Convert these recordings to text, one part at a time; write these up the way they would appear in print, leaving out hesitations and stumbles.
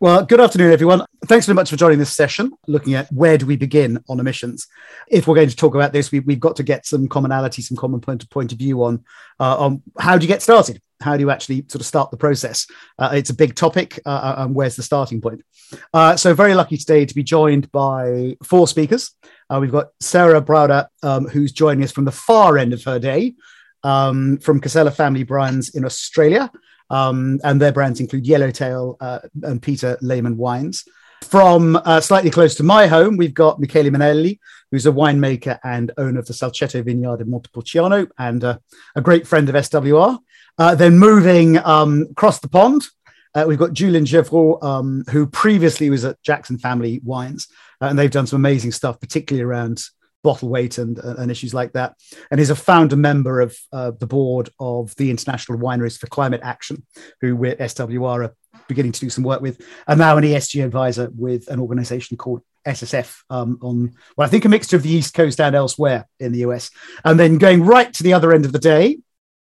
Well, good afternoon, everyone. Thanks very much for joining this session, looking at where do we begin on emissions. If we're going to talk about this, we've got to get some commonality, some common point of view on how do you get started? How do you actually sort of start the process? It's a big topic, and where's the starting point? So very lucky today to be joined by four speakers. We've got Sarah Browder, who's joining us from the far end of her day, from Casella Family Brands in Australia. And their brands include Yellowtail and Peter Lehmann Wines. From slightly close to my home, we've got Michele Manelli, who's a winemaker and owner of the Salceto Vineyard in Montepulciano and a great friend of SWR. Then moving across the pond, we've got Julian Gevreau, who previously was at Jackson Family Wines, and they've done some amazing stuff, particularly around bottle weight and issues like that. And he's a founder member of the board of the International Wineries for Climate Action, who we're SWR are beginning to do some work with, and now an ESG advisor with an organization called SSF on, well, I think a mixture of the East Coast and elsewhere in the US. And then going right to the other end of the day,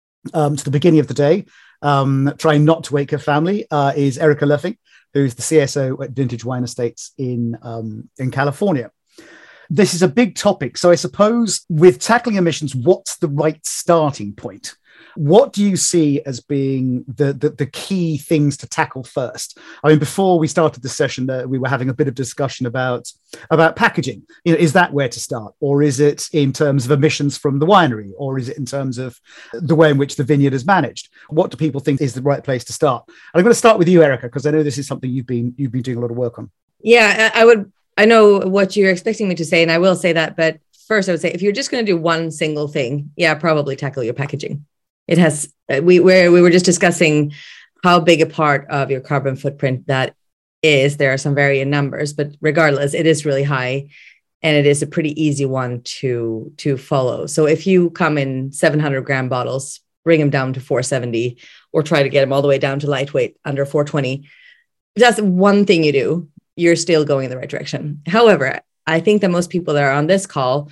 to the beginning of the day, trying not to wake her family, is Erica Löffing, who's the CSO at Vintage Wine Estates in California. This is a big topic. So I suppose with tackling emissions, what's the right starting point? What do you see as being the key things to tackle first? I mean, before we started the session, we were having a bit of discussion about packaging. You know, is that where to start? Or is it in terms of emissions from the winery? Or is it in terms of the way in which the vineyard is managed? What do people think is the right place to start? And I'm going to start with you, Erica, because I know this is something you've been doing a lot of work on. Yeah, I know what you're expecting me to say, and I will say that. But first, I would say if you're just going to do one single thing, probably tackle your packaging. It has. We were just discussing how big a part of your carbon footprint that is. There are some varying numbers, but regardless, it is really high, and it is a pretty easy one to follow. So if you come in 700 gram bottles, bring them down to 470, or try to get them all the way down to lightweight under 420. If that's one thing you do, you're still going in the right direction. However, I think that most people that are on this call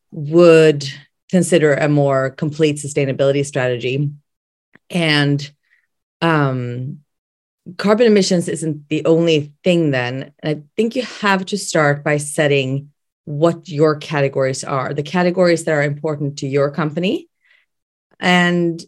would consider a more complete sustainability strategy. And carbon emissions isn't the only thing then. And I think you have to start by setting what your categories are, the categories that are important to your company. And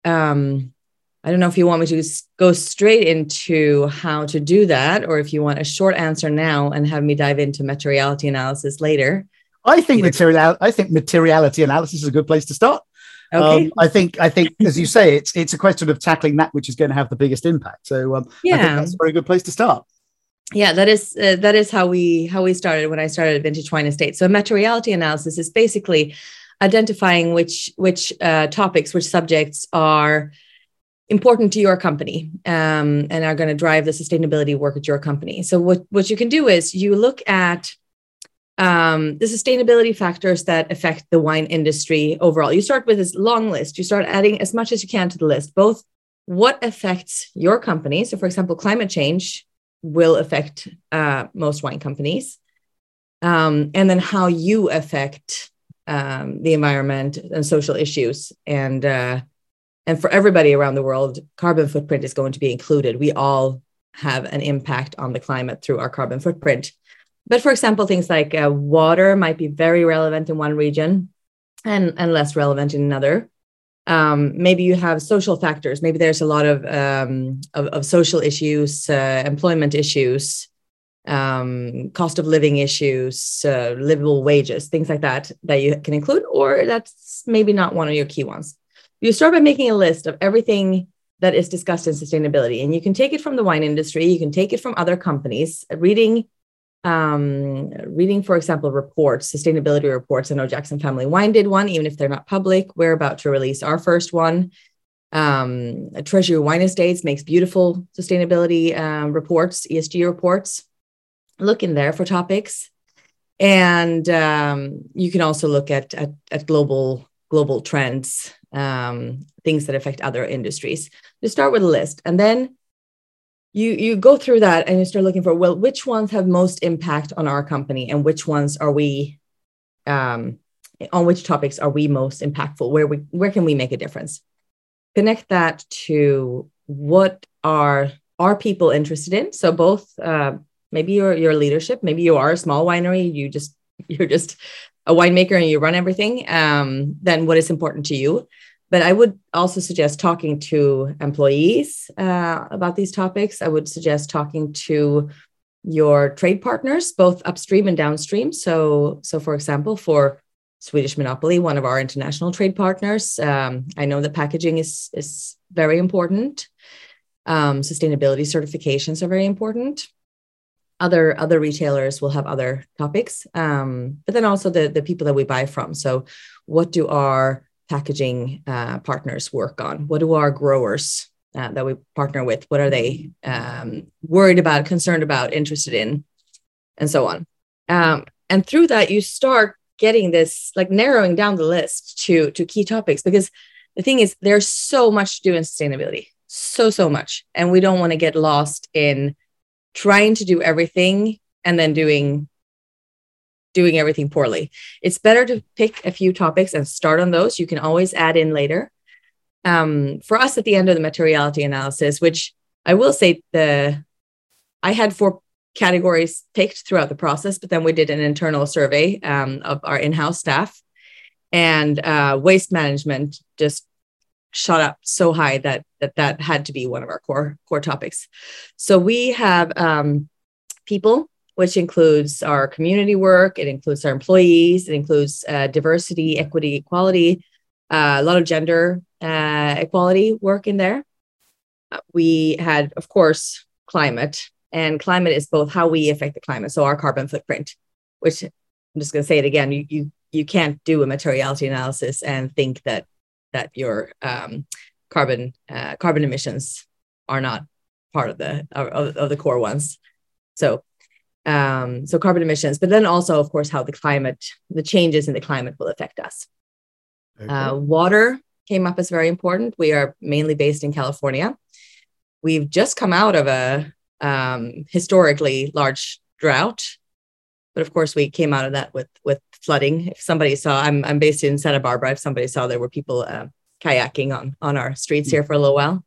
I don't know if you want me to go straight into how to do that, or if you want a short answer now and have me dive into materiality analysis later. I think materiality analysis is a good place to start. Okay. I think, as you say, it's a question of tackling that which is going to have the biggest impact. So I think that's a very good place to start. Yeah, that is how we started when I started at Vintage Wine Estate. So materiality analysis is basically identifying which topics, which subjects are important to your company and are going to drive the sustainability work at your company. So what you can do is you look at the sustainability factors that affect the wine industry overall. You start with this long list. You start adding as much as you can to the list, both what affects your company. So for example, climate change will affect most wine companies. And then how you affect the environment and social issues. And for everybody around the world, carbon footprint is going to be included. We all have an impact on the climate through our carbon footprint. But for example, things like water might be very relevant in one region and less relevant in another. Maybe you have social factors. Maybe there's a lot of social issues, employment issues, cost of living issues, livable wages, things like that you can include, or that's maybe not one of your key ones. You start by making a list of everything that is discussed in sustainability, and you can take it from the wine industry. You can take it from other companies, reading, for example, reports, sustainability reports. I know Jackson Family Wine did one, even if they're not public. We're about to release our first one. Treasury Wine Estates makes beautiful sustainability reports, ESG reports. Look in there for topics. And you can also look at global trends, things that affect other industries. You start with a list, and then you go through that and you start looking for, well, which ones have most impact on our company, and which ones are we, on which topics are we most impactful? Where can we make a difference? Connect that to what are are people interested in? So both, maybe your leadership, maybe you are a small winery, you're just a winemaker and you run everything. Then what is important to you? But I would also suggest talking to employees about these topics. I would suggest talking to your trade partners, both upstream and downstream. So for example, for Swedish Monopoly, one of our international trade partners, I know that packaging is very important. Sustainability certifications are very important. Other retailers will have other topics, but then also the people that we buy from. So what do our packaging partners work on? What do our growers that we partner with, what are they worried about, concerned about, interested in, and so on. And through that, you start getting this, like narrowing down the list to key topics, because the thing is, there's so much to do in sustainability, so much. And we don't want to get lost in trying to do everything and then doing everything poorly. It's better to pick a few topics and start on those. You can always add in later. For us at the end of the materiality analysis, which I will say I had 4 categories picked throughout the process, but then we did an internal survey of our in-house staff, and waste management just shot up so high that had to be one of our core topics. So we have people, which includes our community work, it includes our employees, it includes diversity, equity, equality, a lot of gender equality work in there. We had, of course, climate, and climate is both how we affect the climate, so our carbon footprint, which I'm just going to say it again, you can't do a materiality analysis and think that your carbon emissions are not part of the core ones. So carbon emissions, but then also, of course, how the changes in the climate will affect us. Okay. Water came up as very important. We are mainly based in California. We've just come out of a historically large drought, but of course we came out of that with flooding. If somebody saw, I'm based in Santa Barbara. If somebody saw, there were people kayaking on our streets here for a little while.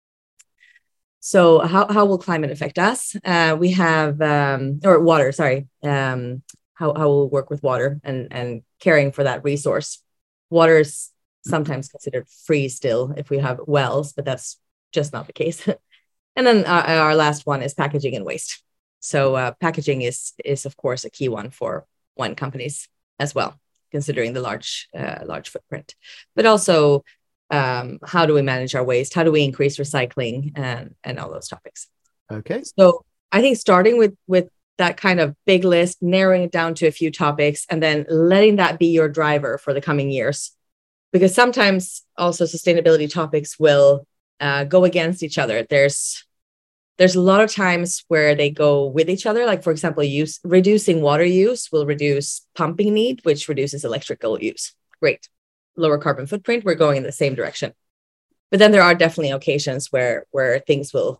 So how will climate affect us? We have or water. Sorry, how we'll work with water and caring for that resource. Water is sometimes considered free still if we have wells, but that's just not the case. And then our last one is packaging and waste. So packaging is of course a key one for wine companies as well, considering the large footprint. But also, how do we manage our waste? How do we increase recycling and all those topics? Okay. So I think starting with that kind of big list, narrowing it down to a few topics, and then letting that be your driver for the coming years. Because sometimes also sustainability topics will go against each other. There's a lot of times where they go with each other. Like, for example, reducing water use will reduce pumping need, which reduces electrical use. Great. Lower carbon footprint, we're going in the same direction. But then there are definitely occasions where things will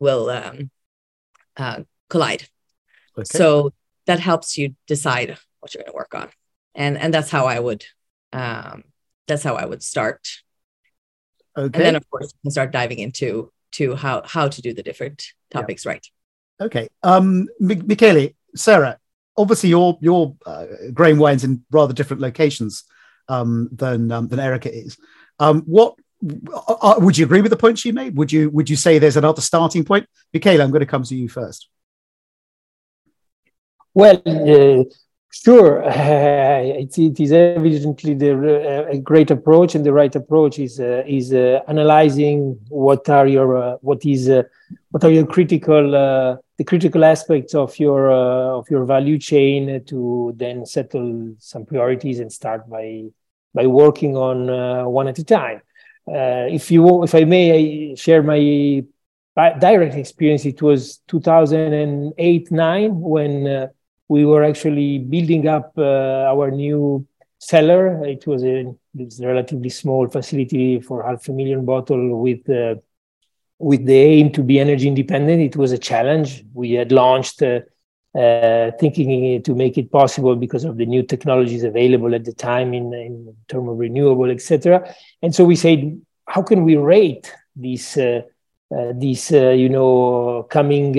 collide. Okay. So that helps you decide what you're going to work on. And that's how I would start. Okay. And then of course you can start diving into how to do the different topics right. Okay. Michele, Sarah, obviously you're growing wines in rather different locations than Erika is. What would you agree with the point she made? Would you say there's another starting point? Michele, I'm going to come to you first. Well, sure. It is evidently a great approach, and the right approach is analyzing what are your critical aspects of your value chain to then settle some priorities and start by working on one at a time. If I may share my direct experience, it was 2008-9 when we were actually building up our new cellar. It was a relatively small facility for 500,000 bottles with the aim to be energy independent. It was a challenge. We had launched thinking to make it possible because of the new technologies available at the time in terms of renewable, etc. And so we said, how can we rate this this coming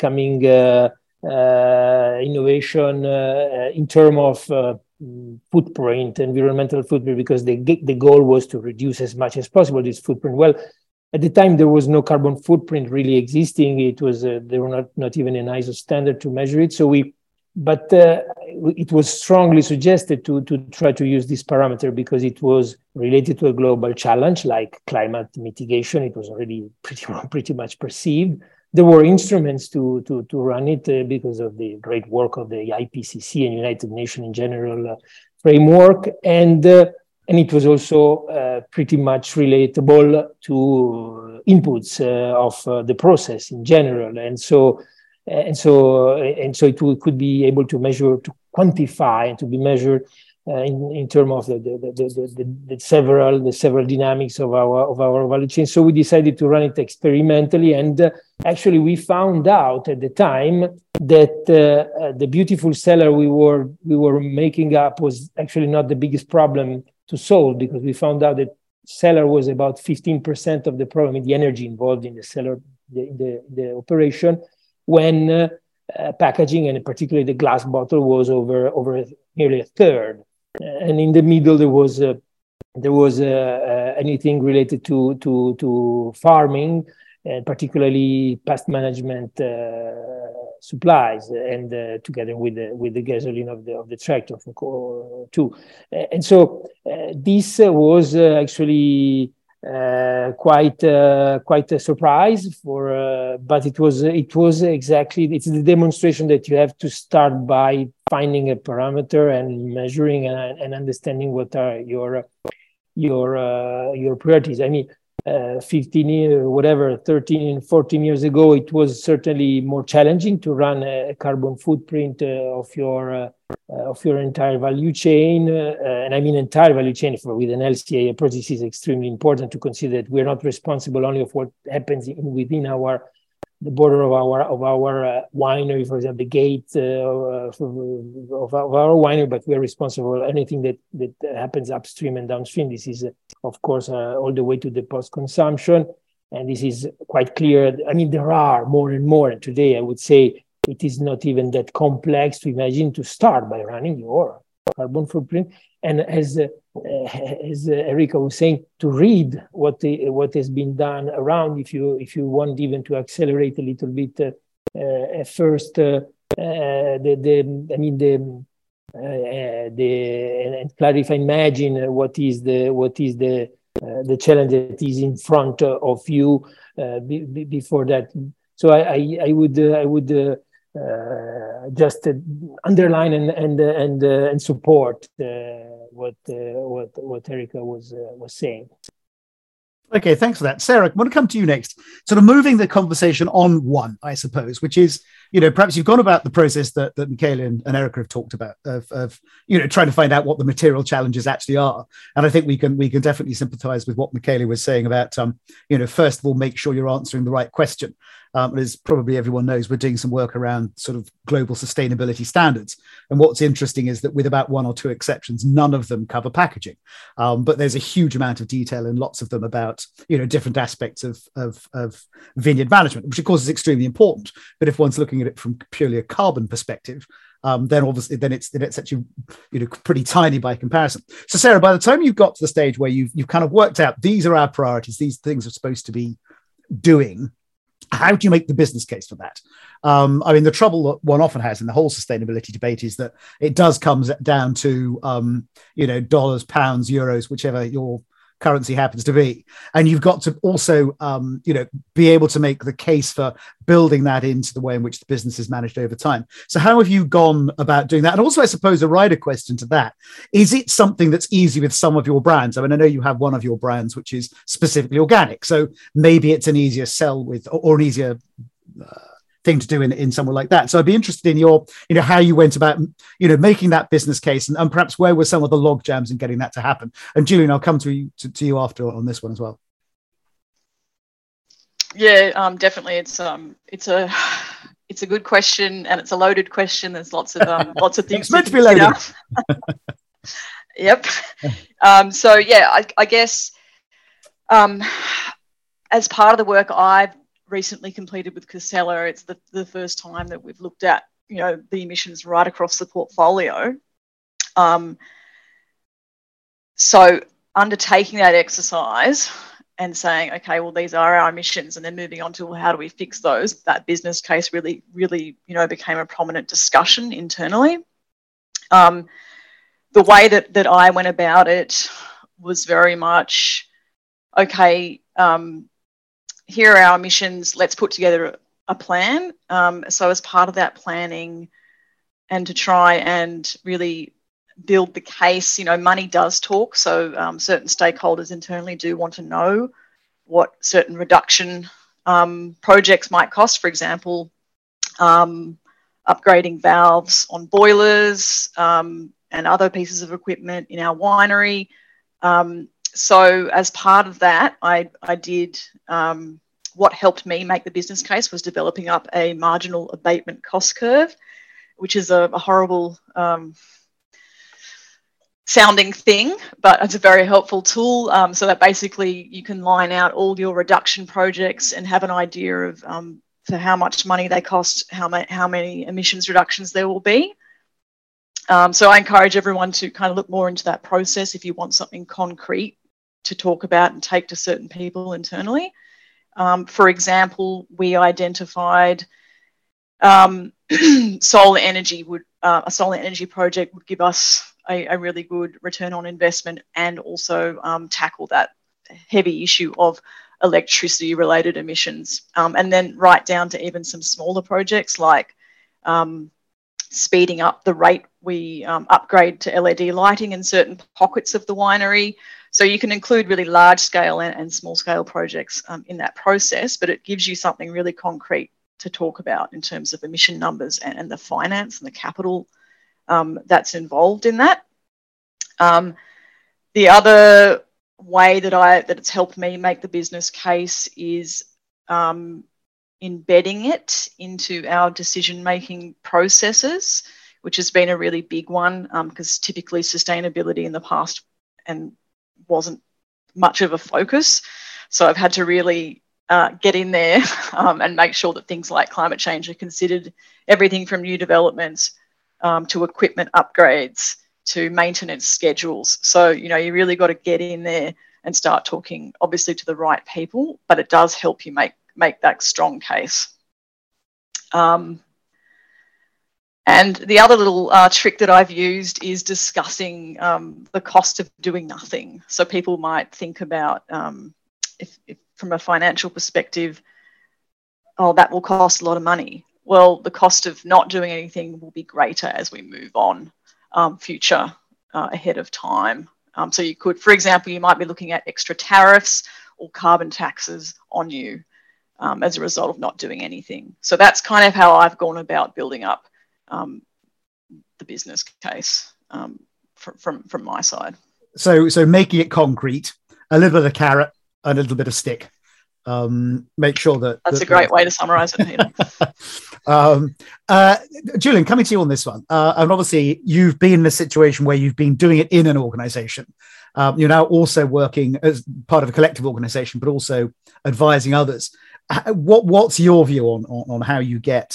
innovation in terms of footprint, environmental footprint, because the goal was to reduce as much as possible this footprint. Well, at the time there was no carbon footprint really existing. It was there were not even an ISO standard to measure it. So it was strongly suggested to try to use this parameter because it was related to a global challenge like climate mitigation. It was already pretty much perceived. There were instruments to run it because of the great work of the IPCC and United Nations in general framework, and it was also pretty much relatable to inputs of the process in general, and so it could be able to measure, to quantify, and to be measured in terms of the several dynamics of our value chain. So we decided to run it experimentally, and actually we found out at the time that the beautiful cellar we were making up was actually not the biggest problem to solve, because we found out that cellar was about 15% of the problem in the energy involved in the cellar, the operation, when packaging, and particularly the glass bottle, was over nearly a third. And in the middle there was anything related to farming, and particularly pest management supplies, and together with the gasoline of the tractor too. And so this was actually quite a surprise but it was exactly, it's the demonstration that you have to start by finding a parameter and measuring and understanding what are your priorities. I mean, 15 years, whatever, 13, 14 years ago, it was certainly more challenging to run a carbon footprint of your entire value chain. And I mean entire value chain. With an LCA approach, this is extremely important to consider that we're not responsible only of what happens within the border of our winery, for example, the gate of our winery, but we are responsible for anything that happens upstream and downstream. This is, of course, all the way to the post-consumption. And this is quite clear. I mean, there are more and more. And today, I would say it is not even that complex to imagine to start by running your carbon footprint. And as Erika was saying, to read what has been done around, if you want even to accelerate a little bit, first and clarify, imagine what is the challenge that is in front of you before that. So I would just underline and support what Erika was saying. Okay, thanks for that. Sarah, I want to come to you next. Sort of moving the conversation on one, I suppose, which is, perhaps you've gone about the process that Michele and Erika have talked about of trying to find out what the material challenges actually are. And I think we can definitely sympathize with what Michele was saying about, first of all, make sure you're answering the right question. As probably everyone knows, we're doing some work around sort of global sustainability standards. And what's interesting is that with about one or two exceptions, none of them cover packaging. But there's a huge amount of detail in lots of them about, different aspects of vineyard management, which of course is extremely important. But if one's looking at it from purely a carbon perspective, then obviously it's actually pretty tiny by comparison. So Sarah, by the time you've got to the stage where you've kind of worked out these are our priorities, these things are supposed to be doing, how do you make the business case for that? I mean, the trouble that one often has in the whole sustainability debate is that it does come down to, dollars, pounds, euros, whichever your currency happens to be. And you've got to also, be able to make the case for building that into the way in which the business is managed over time. So how have you gone about doing that? And also, I suppose, a wider question to that, is it something that's easy with some of your brands? I mean, I know you have one of your brands, which is specifically organic. So maybe it's an easier sell with, or an easier thing to do in somewhere like that. So I'd be interested in your, how you went about, making that business case, and perhaps where were some of the log jams in getting that to happen. And Julian, I'll come to you after on this one as well. Yeah, definitely. It's a good question, and it's a loaded question. There's lots of things. It's meant to be loaded. Yep. So yeah, I guess as part of the work I've recently completed with Casella. It's the first time that we've looked at, the emissions right across the portfolio. So undertaking that exercise and saying, okay, well, these are our emissions, and then moving on to, well, how do we fix those? That business case really, became a prominent discussion internally. The way that I went about it was very much, okay, here are our emissions, let's put together a plan. So as part of that planning, and to try and really build the case, money does talk. So certain stakeholders internally do want to know what certain reduction projects might cost. For example, upgrading valves on boilers and other pieces of equipment in our winery. So as part of that, I did what helped me make the business case was developing up a marginal abatement cost curve, which is a horrible sounding thing, but it's a very helpful tool. So that basically you can line out all your reduction projects and have an idea of for how much money they cost, how many emissions reductions there will be. So I encourage everyone to kind of look more into that process if you want something concrete to talk about and take to certain people internally. For example, we identified solar energy a solar energy project would give us a really good return on investment, and also tackle that heavy issue of electricity related emissions. And then right down to even some smaller projects like speeding up the rate we upgrade to LED lighting in certain pockets of the winery. So you can include really large scale and small scale projects in that process, but it gives you something really concrete to talk about in terms of emission numbers and the finance and the capital that's involved in that. The other way that it's helped me make the business case is embedding it into our decision-making processes, which has been a really big one, because typically sustainability in the past and wasn't much of a focus. So I've had to really get in there and make sure that things like climate change are considered, everything from new developments to equipment upgrades to maintenance schedules. So, you really got to get in there and start talking, obviously, to the right people, but it does help you make that strong case. And the other little trick that I've used is discussing the cost of doing nothing. So people might think about, if from a financial perspective, oh, that will cost a lot of money. Well, the cost of not doing anything will be greater as we move on future ahead of time. So you could, for example, you might be looking at extra tariffs or carbon taxes on you as a result of not doing anything. So that's kind of how I've gone about building up the business case from my side. So making it concrete, a little bit of carrot, and a little bit of stick. Make sure that's a great way to summarize it. Julian, coming to you on this one, and obviously you've been in a situation where you've been doing it in an organization. You're now also working as part of a collective organization, but also advising others. What's your view on how you get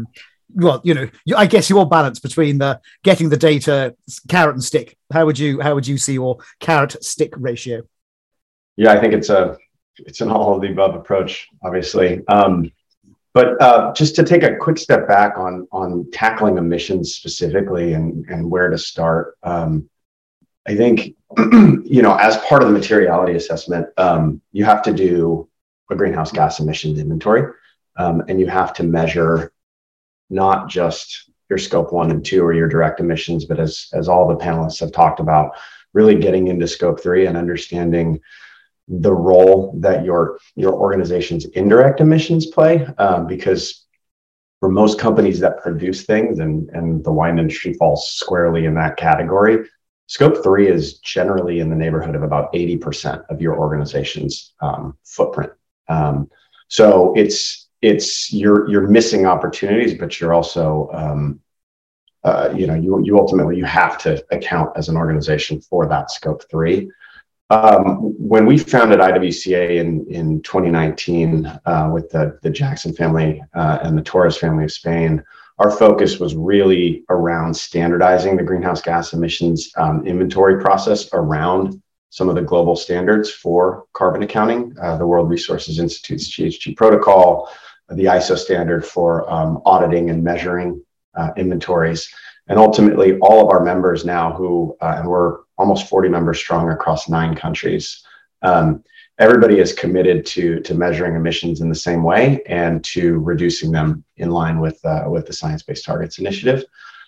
I guess your balance between the getting the data, carrot and stick? How would you see your carrot stick ratio? Yeah, I think it's an all of the above approach, obviously. But just to take a quick step back on tackling emissions specifically and where to start, I think, as part of the materiality assessment, you have to do a greenhouse gas emissions inventory, and you have to measure not just your scope 1 and 2 or your direct emissions, but as all the panelists have talked about, really getting into scope 3 and understanding the role that your organization's indirect emissions play, because for most companies that produce things, and the wine industry falls squarely in that category, scope 3 is generally in the neighborhood of about 80% of your organization's footprint. So you're missing opportunities, but you're also you ultimately have to account as an organization for that scope 3. When we founded IWCA in 2019 with the Jackson family and the Torres family of Spain, our focus was really around standardizing the greenhouse gas emissions inventory process around some of the global standards for carbon accounting, the World Resources Institute's GHG protocol, the ISO standard for auditing and measuring inventories. And ultimately, all of our members now and we're almost 40 members strong across 9 countries, everybody is committed to measuring emissions in the same way and to reducing them in line with the Science Based Targets Initiative.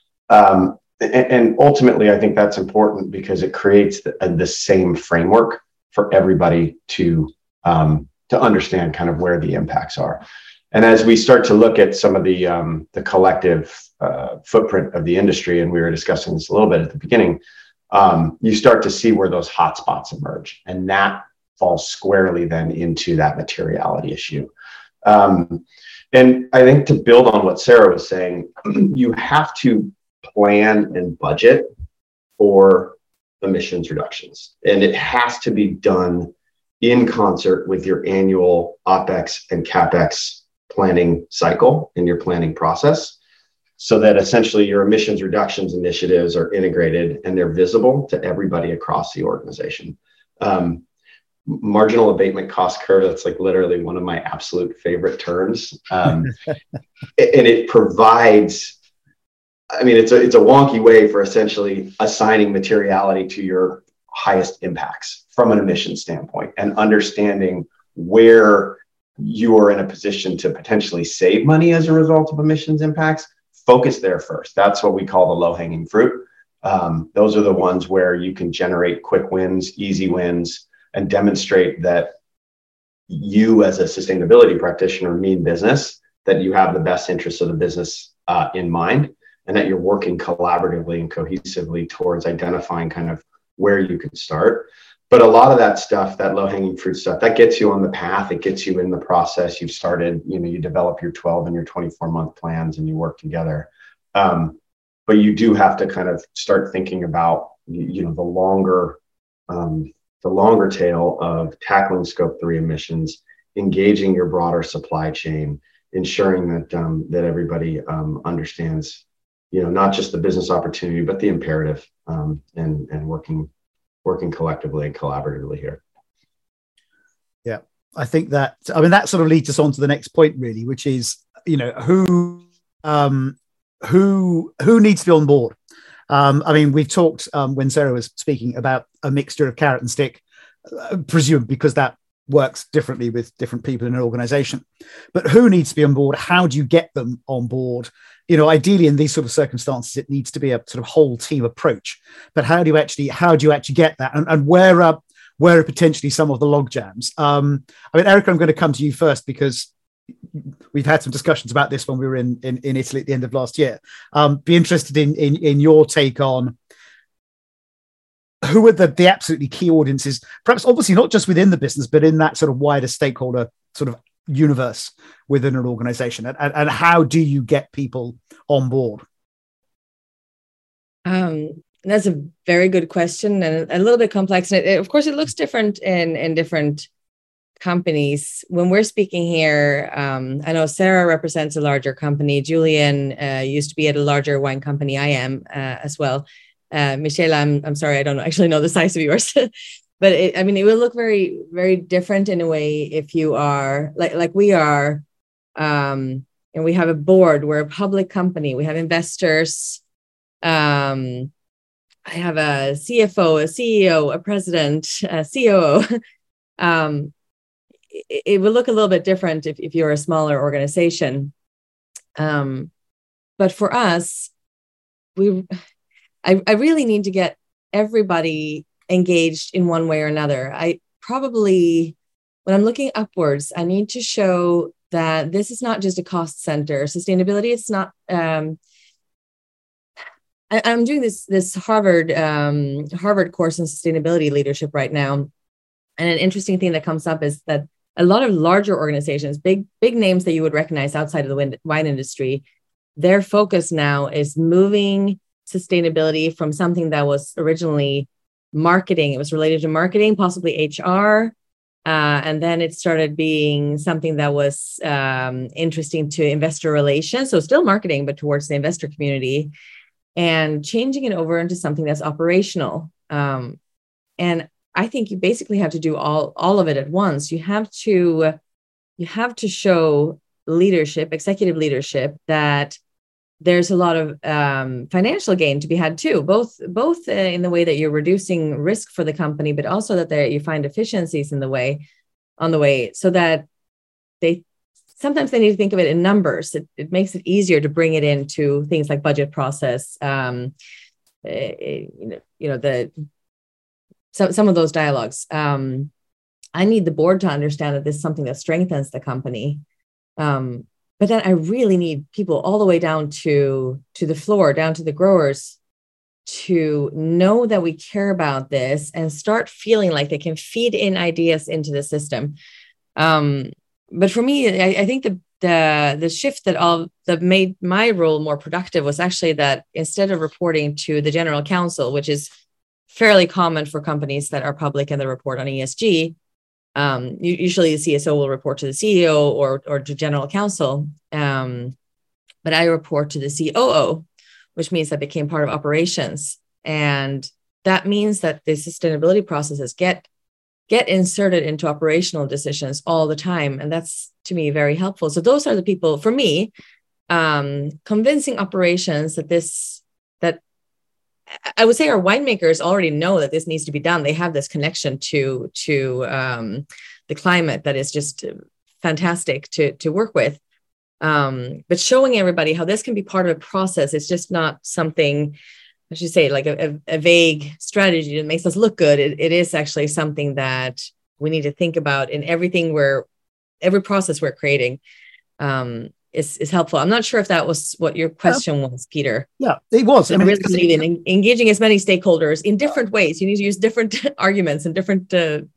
And ultimately, I think that's important because it creates the same framework for everybody to understand kind of where the impacts are. And as we start to look at some of the collective footprint of the industry, and we were discussing this a little bit at the beginning, you start to see where those hotspots emerge, and that falls squarely then into that materiality issue. And I think to build on what Sarah was saying, you have to plan and budget for emissions reductions, and it has to be done in concert with your annual OPEX and CAPEX planning cycle in your planning process, so that essentially your emissions reductions initiatives are integrated and they're visible to everybody across the organization. Marginal abatement cost curve, that's like literally one of my absolute favorite terms. And it provides, I mean, it's a wonky way for essentially assigning materiality to your highest impacts from an emission standpoint and understanding where you are in a position to potentially save money as a result of emissions impacts. Focus there first. That's what we call the low-hanging fruit. Those are the ones where you can generate quick wins, easy wins, and demonstrate that you as a sustainability practitioner mean business, that you have the best interests of the business in mind, and that you're working collaboratively and cohesively towards identifying kind of where you can start. But a lot of that stuff, that low-hanging fruit stuff, that gets you on the path. It gets you in the process. You've started, you develop your 12 and your 24-month plans and you work together. But you do have to kind of start thinking about, the longer tail of tackling Scope 3 emissions, engaging your broader supply chain, ensuring that everybody understands, not just the business opportunity, but the imperative, and working collectively and collaboratively here. Yeah, I think that sort of leads us on to the next point, really, which is, who needs to be on board. We've talked when Sarah was speaking about a mixture of carrot and stick, presumed because that works differently with different people in an organization. But who needs to be on board? How do you get them on board? Ideally in these sort of circumstances, it needs to be a sort of whole team approach. But how do you actually get that? And where are potentially some of the log jams? Erica, I'm going to come to you first because we've had some discussions about this when we were in Italy at the end of last year. Be interested in your take on who are the absolutely key audiences, perhaps obviously not just within the business, but in that sort of wider stakeholder sort of universe within an organization, and how do you get people on board? That's a very good question and a little bit complex. And of course, it looks different in different companies. When we're speaking here, I know Sarah represents a larger company. Julian used to be at a larger wine company. I am as well. Michelle, I'm sorry, I don't actually know the size of yours. But it will look very, very different in a way if you are like we are, and we have a board. We're a public company. We have investors. I have a CFO, a CEO, a president, a COO. It will look a little bit different if you're a smaller organization. But for us, I really need to get everybody engaged in one way or another. I probably, when I'm looking upwards, I need to show that this is not just a cost center. Sustainability, it's not. I'm doing this Harvard course in sustainability leadership right now, and an interesting thing that comes up is that a lot of larger organizations, big names that you would recognize outside of the wine industry, their focus now is moving sustainability from something that was originally marketing. It was related to marketing, possibly HR. And then it started being something that was interesting to investor relations. So still marketing, but towards the investor community, and changing it over into something that's operational. And I think you basically have to do all of it at once. You have to show leadership, executive leadership, that there's a lot of financial gain to be had too, both in the way that you're reducing risk for the company, but also that you find efficiencies on the way, so that sometimes they need to think of it in numbers. It makes it easier to bring it into things like budget process, some of those dialogues. I need the board to understand that this is something that strengthens the company. But then I really need people all the way down to the floor, down to the growers, to know that we care about this and start feeling like they can feed in ideas into the system. But for me, I think the shift that made my role more productive was actually that instead of reporting to the general counsel, which is fairly common for companies that are public and they report on ESG, usually the CSO will report to the CEO or to general counsel. But I report to the COO, which means I became part of operations. And that means that the sustainability processes get inserted into operational decisions all the time. And that's, to me, very helpful. So those are the people, for me, convincing operations that I would say our winemakers already know that this needs to be done. They have this connection to the climate that is just fantastic to work with. But showing everybody how this can be part of a process, it's just not something, I should say, like a vague strategy that makes us look good. It is actually something that we need to think about in every process we're creating. Is helpful. I'm not sure if that was what your question was, Peter. Yeah, it was. I really believe in engaging as many stakeholders in different ways. You need to use different arguments and different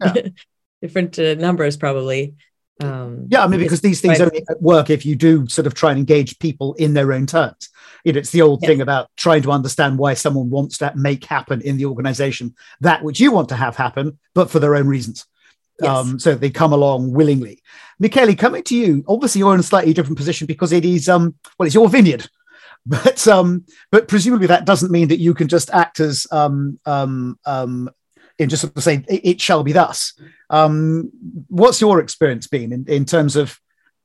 numbers, probably. Because these things only work if you do sort of try and engage people in their own terms. It's the old thing about trying to understand why someone wants to make happen in the organization that which you want to have happen, but for their own reasons. Yes. So they come along willingly. Michele, coming to you, obviously you're in a slightly different position because it is, it's your vineyard, but presumably that doesn't mean that you can just act as in just sort of saying it shall be thus. What's your experience been in terms of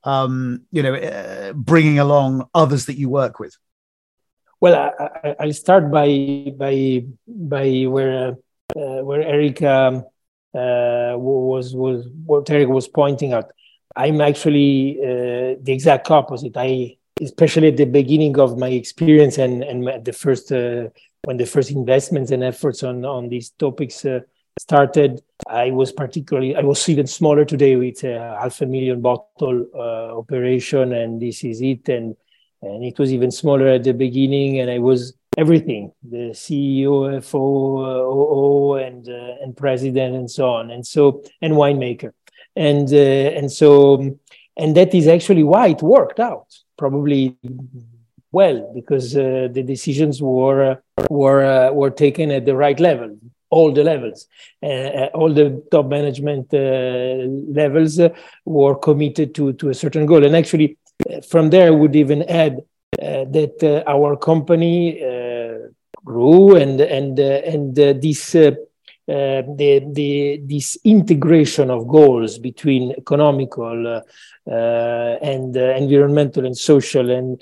bringing along others that you work with? Well, I'll start by where Erica what Eric was pointing out. I'm actually the exact opposite. Especially at the beginning of my experience and the first when the first investments and efforts on these topics started, I was even smaller today with a 500,000 bottle operation, and this is it. And it was even smaller at the beginning, and I was everything, the CEO, FO, and president, and so on, and winemaker, and that is actually why it worked out probably well, because the decisions were taken at the right level, all the levels, all the top management levels were committed to a certain goal, and actually from there I would even add that our company grew, and this integration of goals between economical and environmental and social, and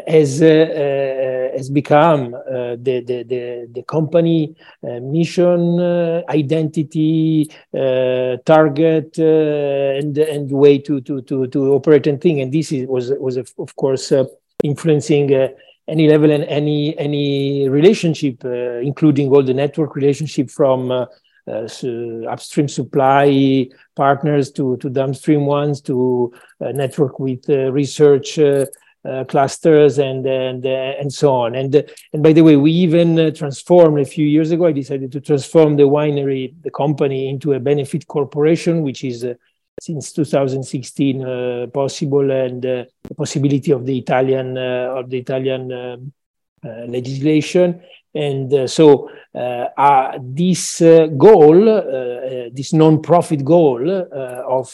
has become the company mission, identity, target, and way to operate and think. And this was of course influencing any level and any relationship, including all the network relationship from upstream supply partners to downstream ones, to network with research clusters and so on. And by the way, we even transformed a few years ago. I decided to transform the company into a benefit corporation, which is since 2016 possible, and the possibility of the Italian legislation. And so this goal, this non-profit goal of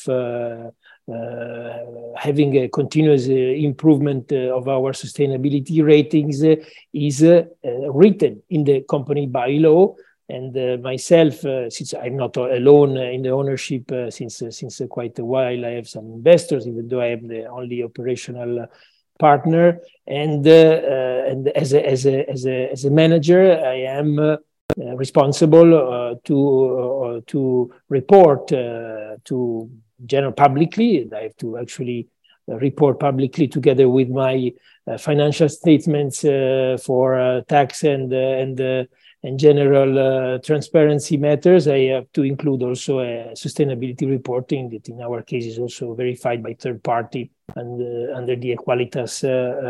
having a continuous improvement of our sustainability ratings is written in the company bylaw. And myself, since I'm not alone in the ownership, since quite a while, I have some investors, even though I am the only operational partner. And as a manager, I am responsible to report to general publicly. I have to actually report publicly together with my financial statements for tax and general transparency matters. I have to include also a sustainability reporting that in our case is also verified by third party and under the Equalitas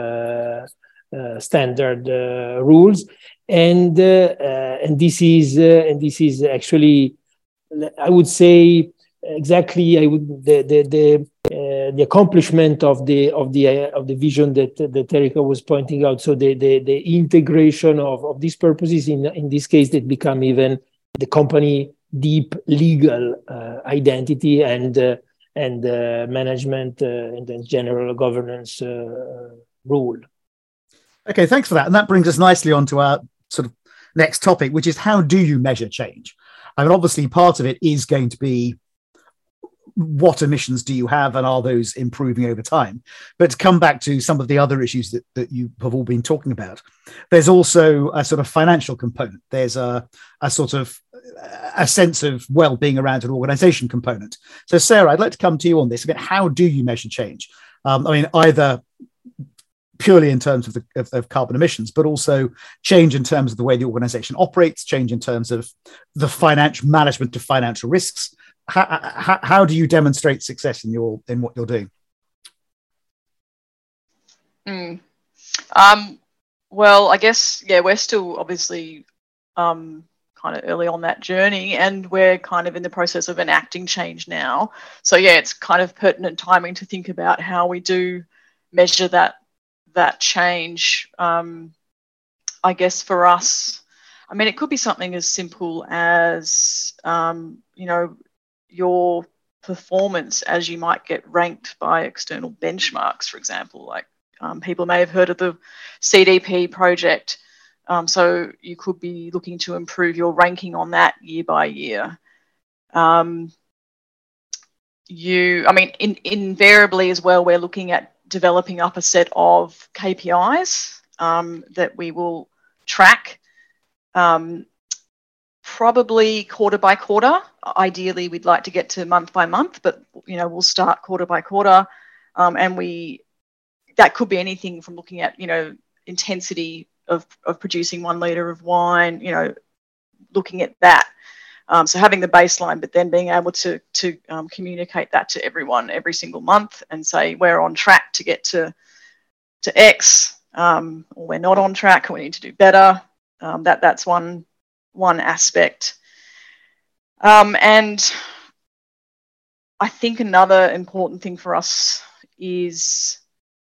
standard rules. And this is actually, I would say, exactly the accomplishment of the vision that Erika was pointing out. So the integration of these purposes in this case that become even the company deep legal identity and management and then general governance rule. Okay, thanks for that. And that brings us nicely on to our sort of next topic, which is how do you measure change? I mean, obviously part of it is going to be what emissions do you have and are those improving over time? But to come back to some of the other issues that you have all been talking about, there's also a sort of financial component. There's a sort of a sense of well-being around an organization component. So Sarah, I'd like to come to you on this. Again, how do you measure change? I mean, either purely in terms of carbon emissions, but also change in terms of the way the organization operates, change in terms of the financial management of financial risks. How do you demonstrate success in what you're doing? Well, I guess, we're still obviously kind of early on that journey, and we're kind of in the process of enacting change now. So it's kind of pertinent timing to think about how we do measure that change. I guess for us, I mean, it could be something as simple as, your performance as you might get ranked by external benchmarks, for example. Like people may have heard of the CDP project. So you could be looking to improve your ranking on that year by year. Invariably as well, we're looking at developing up a set of KPIs that we will track. Probably quarter by quarter. Ideally, we'd like to get to month by month, but we'll start quarter by quarter, and that could be anything from looking at intensity of producing 1 litre of wine, looking at that. So having the baseline, but then being able to communicate that to everyone every single month and say we're on track to get to X, or we're not on track, or we need to do better. That's one aspect. And I think another important thing for us is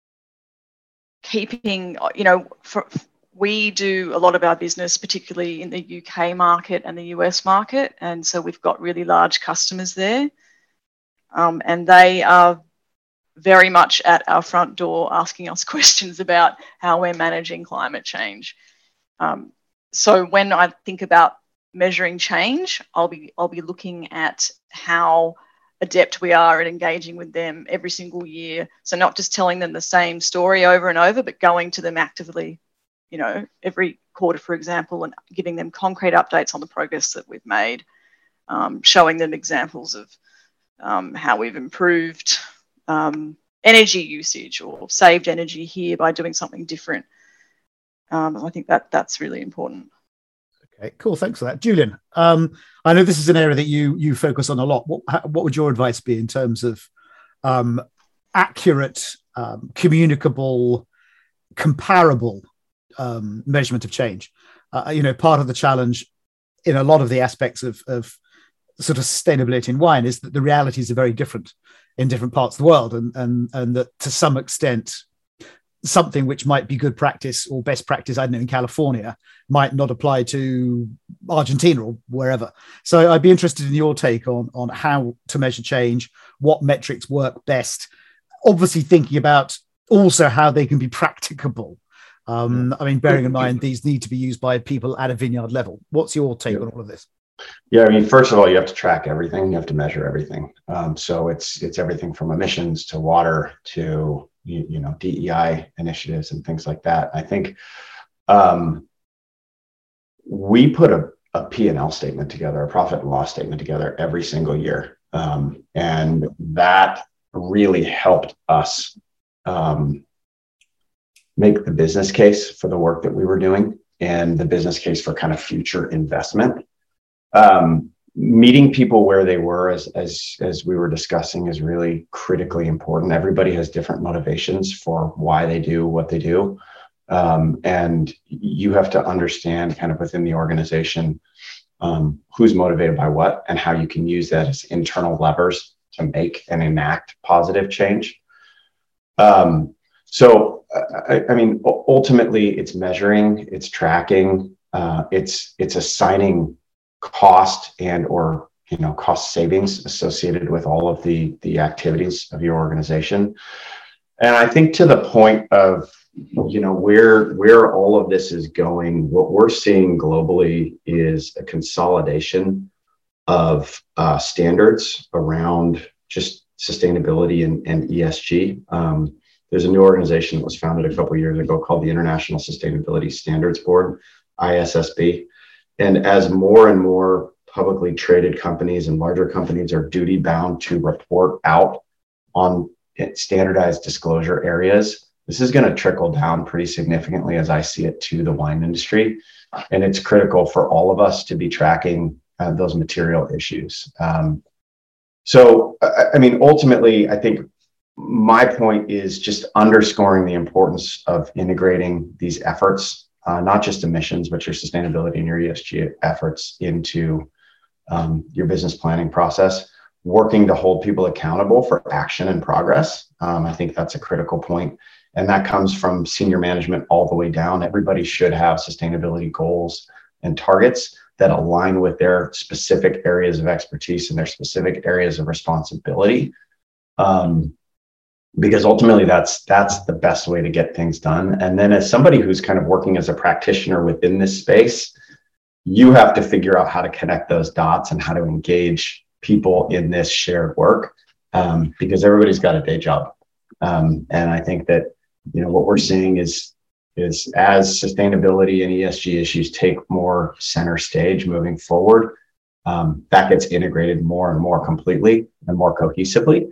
keeping, we do a lot of our business, particularly in the UK market and the US market. And so we've got really large customers there. And they are very much at our front door asking us questions about how we're managing climate change. So when I think about measuring change, I'll be looking at how adept we are at engaging with them every single year. So not just telling them the same story over and over, but going to them actively, every quarter, for example, and giving them concrete updates on the progress that we've made, showing them examples of how we've improved energy usage or saved energy here by doing something different. I think that's really important. Okay, cool. Thanks for that. Julian, I know this is an area that you focus on a lot. What would your advice be in terms of accurate, communicable, comparable measurement of change? Part of the challenge in a lot of the aspects of sort of sustainability in wine is that the realities are very different in different parts of the world, and that to some extent something which might be good practice or best practice, I don't know, in California might not apply to Argentina or wherever. So I'd be interested in your take on how to measure change, what metrics work best, obviously thinking about also how they can be practicable. I mean, bearing in mind, these need to be used by people at a vineyard level. What's your take on all of this? Yeah, I mean, first of all, you have to track everything. You have to measure everything. So it's everything from emissions to water to, DEI initiatives and things like that. I think we put a P&L statement together, a profit and loss statement together every single year. And that really helped us make the business case for the work that we were doing and the business case for kind of future investment. Meeting people where they were, as we were discussing, is really critically important. Everybody has different motivations for why they do what they do. And you have to understand kind of within the organization who's motivated by what and how you can use that as internal levers to make and enact positive change. So, I mean, ultimately, it's measuring, it's tracking, it's assigning cost and or cost savings associated with all of the activities of your organization. And I think to the point of where all of this is going, what we're seeing globally is a consolidation of standards around just sustainability and ESG. There's a new organization that was founded a couple of years ago called the International Sustainability Standards Board, ISSB. And as more and more publicly traded companies and larger companies are duty bound to report out on standardized disclosure areas, this is going to trickle down pretty significantly, as I see it, to the wine industry. And it's critical for all of us to be tracking those material issues. So, I mean, ultimately, I think my point is just underscoring the importance of integrating these efforts, not just emissions, but your sustainability and your ESG efforts into your business planning process, working to hold people accountable for action and progress. I think that's a critical point. And that comes from senior management all the way down. Everybody should have sustainability goals and targets that align with their specific areas of expertise and their specific areas of responsibility. Because ultimately that's the best way to get things done. And then as somebody who's kind of working as a practitioner within this space, you have to figure out how to connect those dots and how to engage people in this shared work, because everybody's got a day job. And I think that, what we're seeing is as sustainability and ESG issues take more center stage moving forward, that gets integrated more and more completely and more cohesively.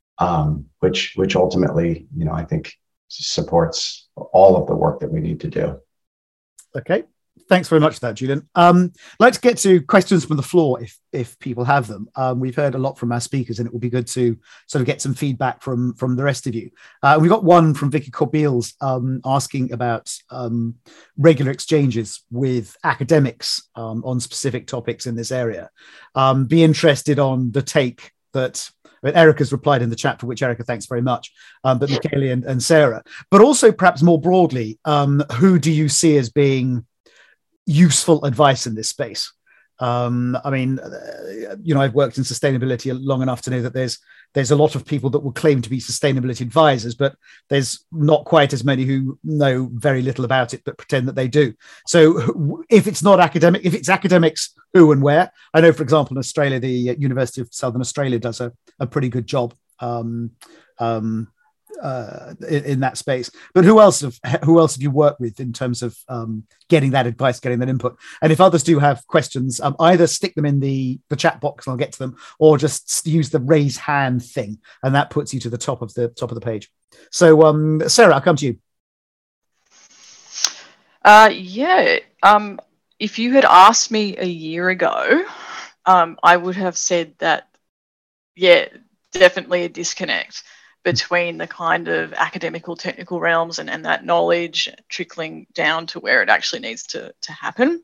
Which ultimately, I think supports all of the work that we need to do. Okay. Thanks very much for that, Julian. Let's get to questions from the floor if people have them. We've heard a lot from our speakers, and it will be good to sort of get some feedback from the rest of you. We got one from Vicky Corbeils asking about regular exchanges with academics on specific topics in this area. Be interested on the take that Erica's replied in the chat, for which Erica, thanks very much. But Michele and Sarah, but also perhaps more broadly, who do you see as being useful advice in this space? I mean, I've worked in sustainability long enough to know that there's a lot of people that will claim to be sustainability advisors, but there's not quite as many who know very little about it but pretend that they do. So if it's not academic, if it's academics, who and where? I know, for example, in Australia, the University of Southern Australia does a pretty good job in that space. But who else have you worked with in terms of getting that advice, getting that input? And if others do have questions, either stick them in the chat box and I'll get to them, or just use the raise hand thing, and that puts you to the top of the page. So Sarah, I'll come to you. If you had asked me a year ago, I would have said that, definitely a disconnect between the kind of academical technical realms and that knowledge trickling down to where it actually needs to happen.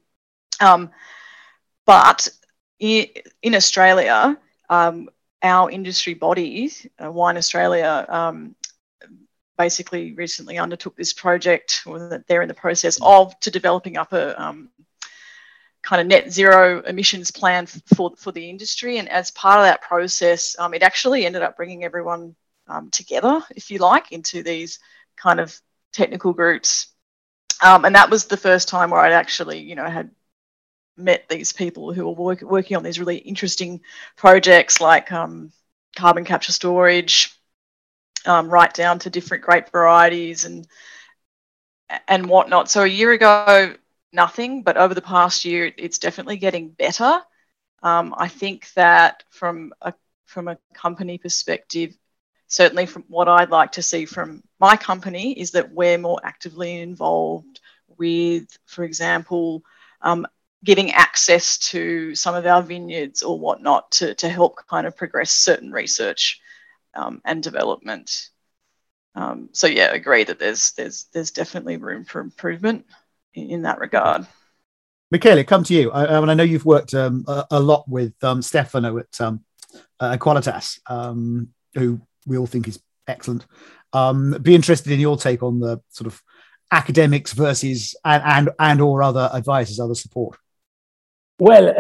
But in Australia, our industry bodies, Wine Australia, basically recently undertook this project, or that they're in the process of, to developing up a kind of net zero emissions plan for the industry. And as part of that process, it actually ended up bringing everyone together, if you like, into these kind of technical groups. And that was the first time where I'd actually, had met these people who were working on these really interesting projects like carbon capture storage, right down to different grape varieties and whatnot. So a year ago, nothing, but over the past year, it's definitely getting better. I think that from a company perspective, certainly from what I'd like to see from my company, is that we're more actively involved with, for example, getting access to some of our vineyards or whatnot to help kind of progress certain research and development. So yeah, agree that there's definitely room for improvement in that regard. Michele, come to you. I know you've worked a lot with Stefano at Qualitas, who we all think is excellent. Be interested in your take on the sort of academics versus and or other advisors, other support. Well,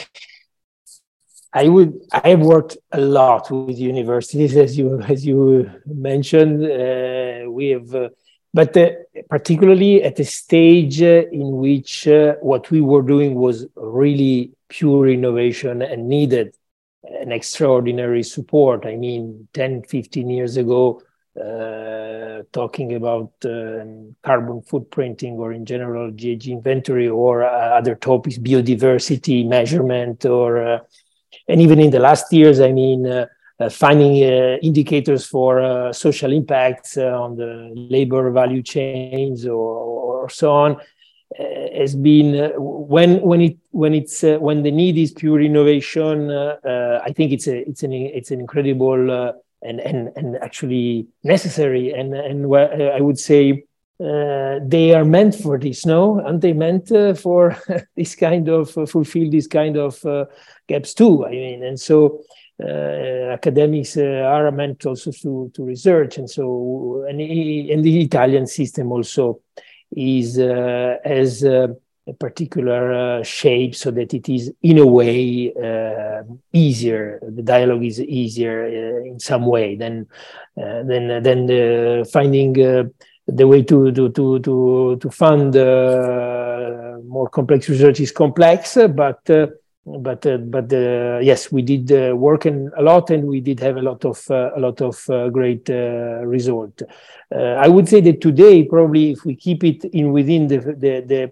I have worked a lot with universities, as you mentioned. We have, but particularly at a stage in which what we were doing was really pure innovation and needed an extraordinary support. I mean, 10, 15 years ago, talking about carbon footprinting, or in general GHG inventory, or other topics, biodiversity measurement, or and even in the last years, I mean, finding indicators for social impacts on the labor value chains or so on, has been when the need is pure innovation. I think it's an incredible and actually necessary, and I would say they are meant for this, no? Aren't they meant for this kind of fulfill this kind of gaps too? I mean, and so academics are meant also to research, and so and the Italian system also is has a particular shape, so that it is in a way easier. The dialogue is easier in some way than finding the way to fund more complex research is complex, but yes, we did work a lot, and we did have a lot of great result. I would say that today, probably, if we keep it within the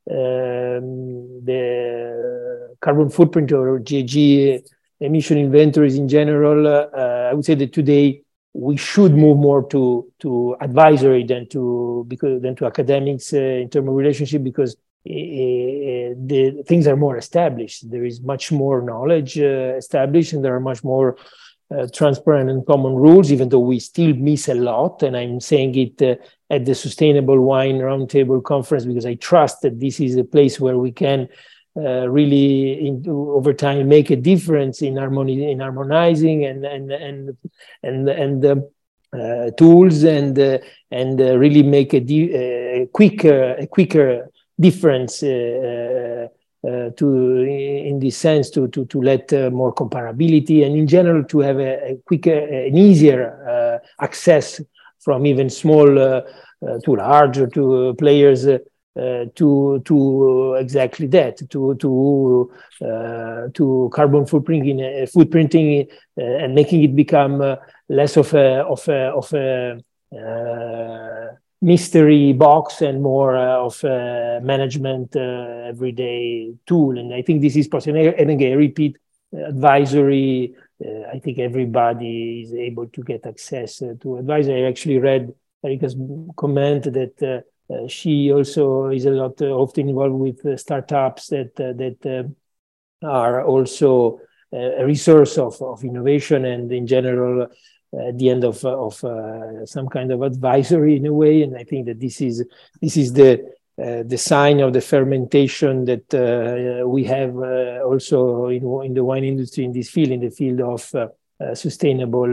carbon footprint or GHG emission inventories in general, I would say that today we should move more to advisory than to academics in terms of relationship, because the things are more established. There is much more knowledge established, and there are much more transparent and common rules, even though we still miss a lot. And I'm saying it at the Sustainable Wine Roundtable Conference, because I trust that this is a place where we can really, over time, make a difference in harmonizing and tools, and really make a quicker difference in this sense, to let more comparability, and in general to have a quicker and easier access from even small to large, or to players to exactly that, to carbon footprinting and making it become less of a mystery box and more of a management everyday tool. And I think this is possible. And again, I repeat, advisory, I think everybody is able to get access to advisory. I actually read Erika's comment that she also is a lot often involved with startups that are also a resource of innovation, and in general at the end of some kind of advisory in a way. And I think that this is the sign of the fermentation that we have also in the wine industry, in this field, in the field of sustainable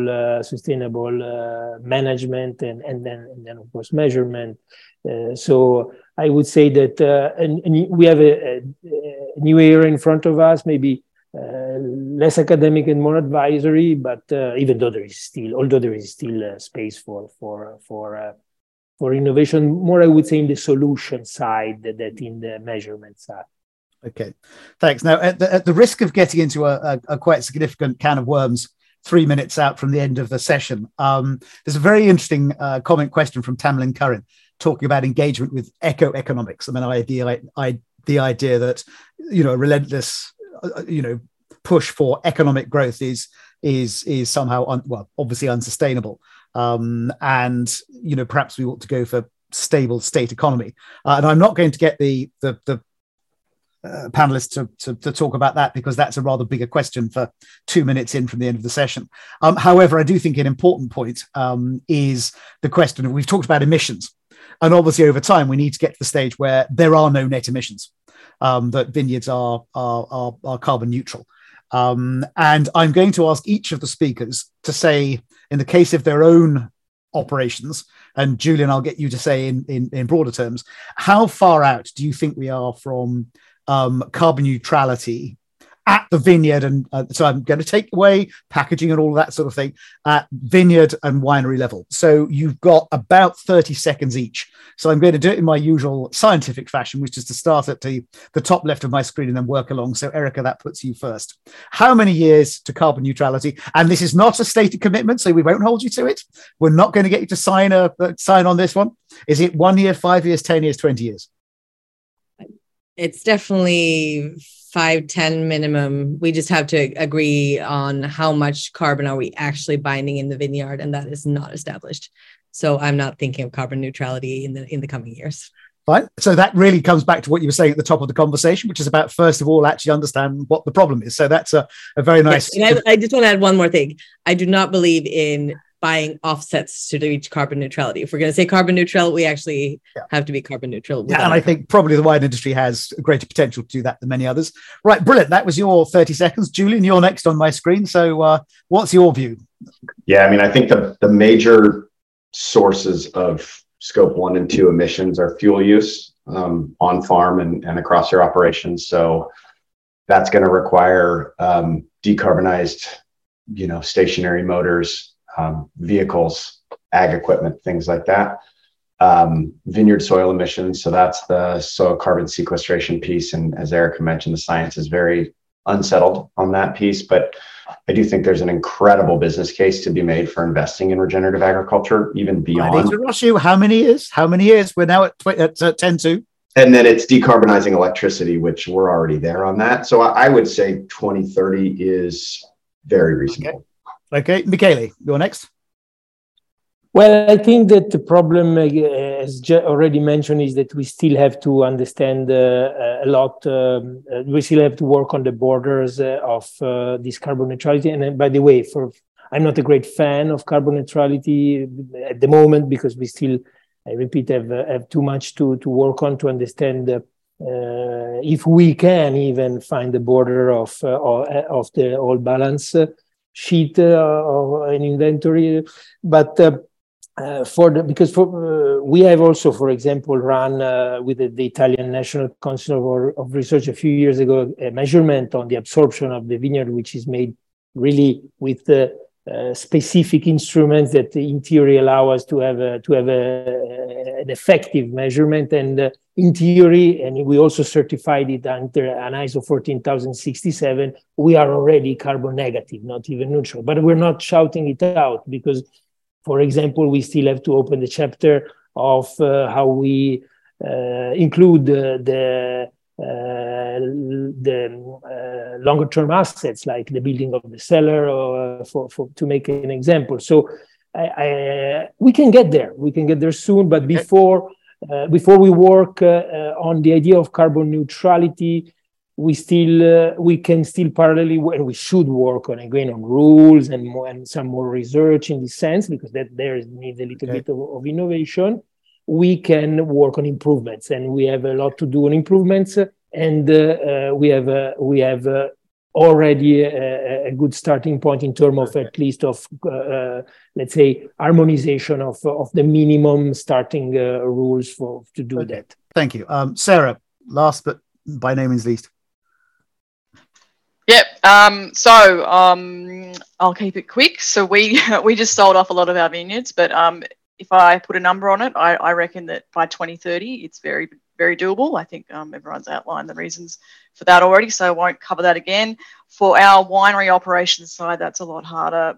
management and then of course measurement. So I would say that and we have a new era in front of us, maybe less academic and more advisory, but even though there is still space for innovation, more I would say in the solution side than in the measurement side. Okay, thanks. Now, at the risk of getting into a quite significant can of worms 3 minutes out from the end of the session, there's a very interesting comment question from Tamlin Curran talking about engagement with eco-economics. I mean, the idea that, a relentless, push for economic growth is somehow, obviously unsustainable. And, perhaps we ought to go for stable state economy. And I'm not going to get the panelists to talk about that because that's a rather bigger question for 2 minutes in from the end of the session. However, I do think an important point is the question of, we've talked about emissions. And obviously over time, we need to get to the stage where there are no net emissions, that vineyards are carbon neutral. And I'm going to ask each of the speakers to say, in the case of their own operations, and Julian, I'll get you to say in broader terms, how far out do you think we are from carbon neutrality at the vineyard? And so I'm going to take away packaging and all that sort of thing at vineyard and winery level. So you've got about 30 seconds each. So I'm going to do it in my usual scientific fashion, which is to start at the top left of my screen and then work along. So Erica, that puts you first. How many years to carbon neutrality? And this is not a stated commitment, so we won't hold you to it. We're not going to get you to sign on this one. Is it 1 year, 5 years, 10 years, 20 years? It's definitely 5-10 minimum. We just have to agree on how much carbon are we actually binding in the vineyard, and that is not established. So I'm not thinking of carbon neutrality in the coming years. Fine. So that really comes back to what you were saying at the top of the conversation, which is about, first of all, actually understand what the problem is. So that's a very nice. Yes, and I just want to add one more thing. I do not believe in buying offsets to reach carbon neutrality. If we're going to say carbon neutral, we actually have to be carbon neutral. Yeah, and I think probably the wine industry has greater potential to do that than many others. Right, brilliant. That was your 30 seconds. Julian, you're next on my screen. So what's your view? Yeah, I mean, I think the major sources of scope 1 and 2 emissions are fuel use on farm and across your operations. So that's going to require decarbonized, stationary motors, vehicles, ag equipment, things like that. Vineyard soil emissions. So that's the soil carbon sequestration piece. And as Erica mentioned, the science is very unsettled on that piece, but I do think there's an incredible business case to be made for investing in regenerative agriculture, even beyond. I need to rush you. How many years? We're now at 10-2. And then it's decarbonizing electricity, which we're already there on that. So I would say 2030 is very reasonable. Okay. Michele, you're next. Well, I think that the problem, as already mentioned, is that we still have to understand a lot. We still have to work on the borders of this carbon neutrality. And by the way, I'm not a great fan of carbon neutrality at the moment because we still, I repeat, have too much to work on to understand if we can even find the border of the all balance sheet of an inventory, but. We have also, for example, run with the Italian National Council of Research a few years ago a measurement on the absorption of the vineyard, which is made really with specific instruments that in theory allow us to have an effective measurement. And in theory, and we also certified it under an ISO 14067, we are already carbon negative, not even neutral. But we're not shouting it out because, for example, we still have to open the chapter of how we include the longer-term assets, like the building of the cellar, or to make an example. So we can get there. We can get there soon. But before we work on the idea of carbon neutrality, we can still parallelly, and we should work on rules and some more research in this sense, because there needs a little bit of innovation. We can work on improvements, and we have a lot to do on improvements. And we have already a good starting point in terms of at least of let's say harmonization of the minimum starting rules to do that. Thank you, Sarah. Last but by no means least. Yep. I'll keep it quick. So we just sold off a lot of our vineyards, but if I put a number on it, I reckon that by 2030 it's very, very doable. I think everyone's outlined the reasons for that already, so I won't cover that again. For our winery operations side, that's a lot harder.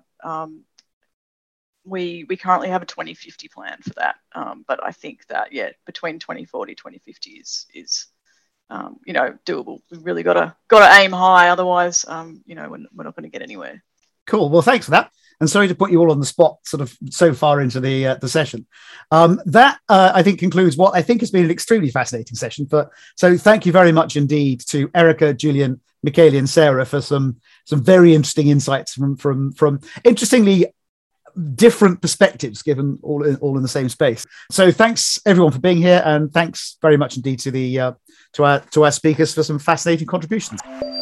We currently have a 2050 plan for that, but I think that between 2040 2050 is doable. We've really got to aim high, otherwise we're not going to get anywhere. Cool. Well, thanks for that. And sorry to put you all on the spot sort of so far into the session. That I think concludes what I think has been an extremely fascinating session. So thank you very much indeed to Erica, Julian, Michele and Sarah for some very interesting insights from interestingly different perspectives given all in the same space. So thanks everyone for being here, and thanks very much indeed to our speakers for some fascinating contributions.